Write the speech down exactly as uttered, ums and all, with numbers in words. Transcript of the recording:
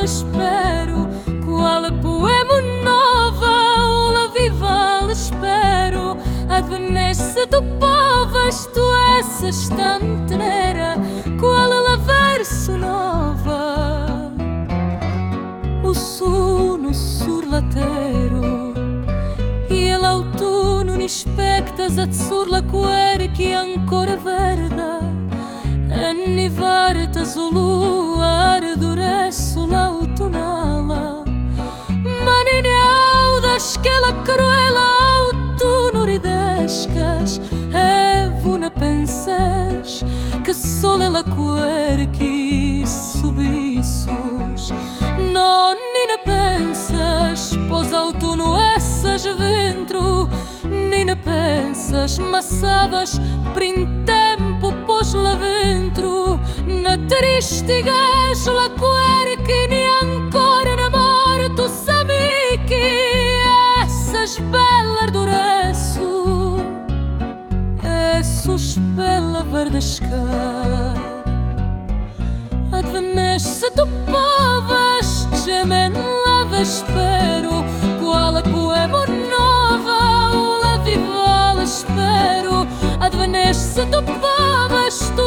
espero, quale poema nova, la viva l'espero, advenesse tu povas, tu essa estanteira, quale la verso nova, o sono sur la terra, e l'autunno nispectas ad sur la quer che ancora verda, e ni varta solo arduresso l'autunala, ma ne audas che la cruela autunno ridescas, e vuna pensas que sole la quer que subissos, non ni ne pensas, pos autunno essas ventro, ni ne pensas, ma sabes prin tempo pos la ventro, na triste gajo la quer que ni ancora ne morto sabi que essas bella arduresso, essos bella verdescar, advenesse tu povas, gemen la vespero, quale poema nova, la viva l'espero, advenesse tu povas, tu